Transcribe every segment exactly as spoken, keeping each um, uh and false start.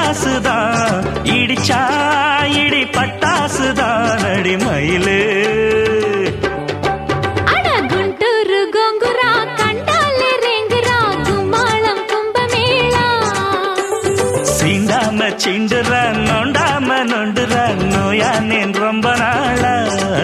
முட்டாசுதான் இடிச்சா இடி பட்டாசுதான் அடி மயிலே. அட குண்டூரு கோங்குரா கண்டாலே ரெங்குரா கும்மாளம் கும்பமேளா. சீண்டாம சிண்டுற நோண்டாம நொண்டுற நோயானேன் ரொம்ப நாளா.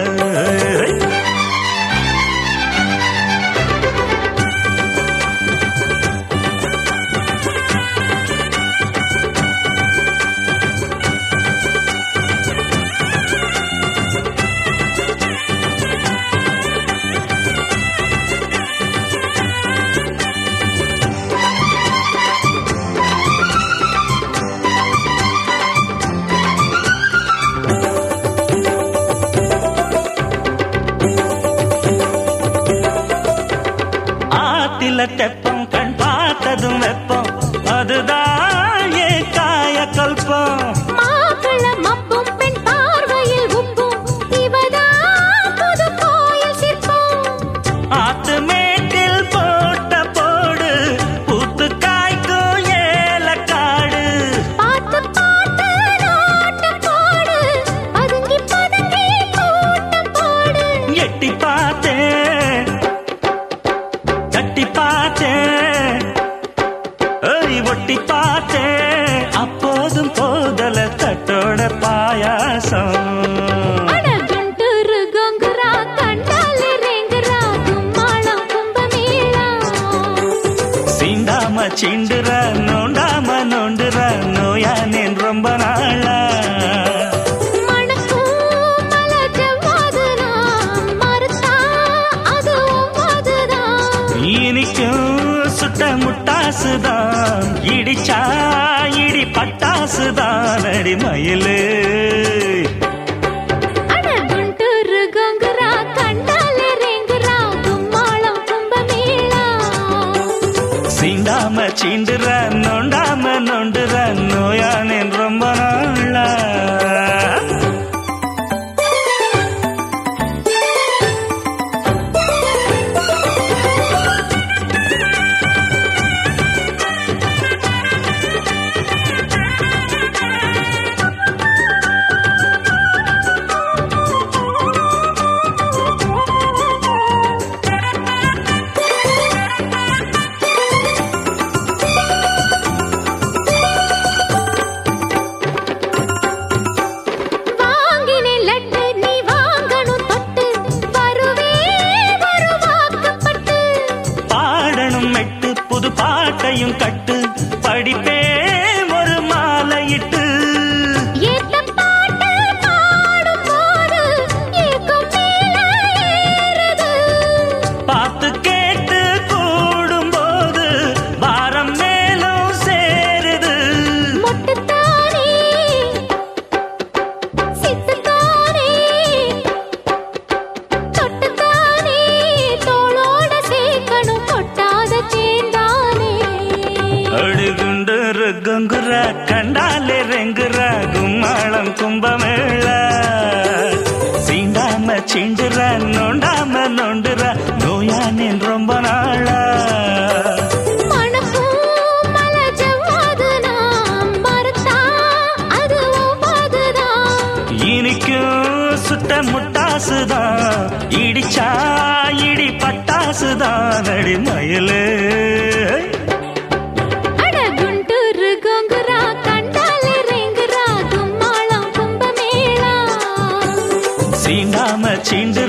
தெப்பம் கண் பார்த்ததும் வெப்பம் அதுதான் ஏ காய கல்பம். மாக்கள மப்பும் பெண் பார்வையில் உப்பும் இவதான் புது கோயில் சிற்பம். ஆத்து மேட்டில் போட்ட போடு பூத்து காய்க்கும் ஏலக்காடு. பார்த்து பார்த்து நோட்ட போடு பதுங்கி பதுங்கி கூட்டம் போடு. எட்டி பார்த்தேன் தட்டி பார்த்தேன் ஒட்டி பார்த்தேன் அப்போதும் போதல தட்டோட பாயாசம். குண்டூரு கோங்குரா கண்டாலே ரெங்குரா கும்மாளம் கும்பமேளா. சீண்டாம சிண்டுற நோண்டாம நோண்டுற நோயானேன் ரொம்ப நாளா. சுட்ட முட்டாசுதான் இடிச்சா இடி பட்டாசுதான் அடி மயிலே. அட குண்டூரு கோங்குரா கண்டாலே ரெங்குரா கும்மாளம் கும்பமேளா. சீண்டாம சீண்டுற நோண்டாம நோண்டுற நோயானேன் ரொம்ப நாளா. பாட்டையும் கட்டு படிப்பே ஒரு மாலையிட்டு. ஏத்த பாட்டு பாடும் போது ஏக்கம் மேல ஏறுது. பார்த்து கேட்டு கூடும் போது வாரம் மேலும் சேருது. மொட்டுத்தானே சித்துத்தானே தொட்டுத்தானே தோளோட சேர்க்கணும் கொட்டாத சேந்தானே. அடுகுண்டூரு கோங்குரா கண்டாலே ரெங்குரா கும்மாளம் கும்பமேளா. சீண்டாம சிண்டுற நோண்டாம நோண்டுற நோயானேன் ரொம்ப நாளா. மணக்கும் மலஜவாது நாம் மறுத்தா அது ஒவ்வாதுதான். இனிக்கும் சுட்ட முட்டாசுதான் இடிச்சா இடி பட்டாசுதான் அடி மயிலே. சீண்டாம சீண்டு